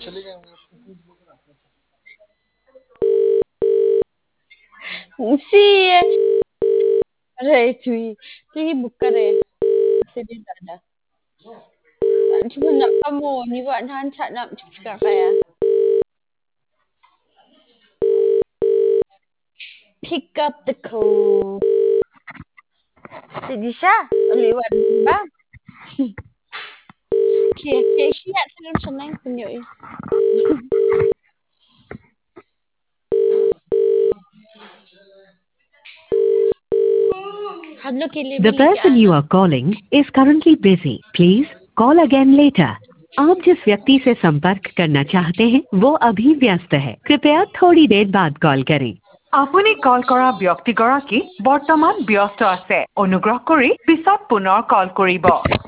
Sí, re tui hi kare sini dada. Cuma nak kamu ni buat hancat nak cakap kaya. Pick up the call. Sidisha, lewat ba? Okay, siap terus senang tunjuk. हम लोग के लिए भी The लेके person you आना. are calling is currently busy. Please call again later. आप जिस व्यक्ति से संपर्क करना चाहते हैं वो अभी व्यस्त है. कृपया थोड़ी देर बाद कॉल करें. আপুনি কল কৰা ব্যক্তিগৰাকী বৰ্তমান ব্যস্ত আছে. অনুগ্ৰহ কৰি পিছত পুনৰ কল কৰিব.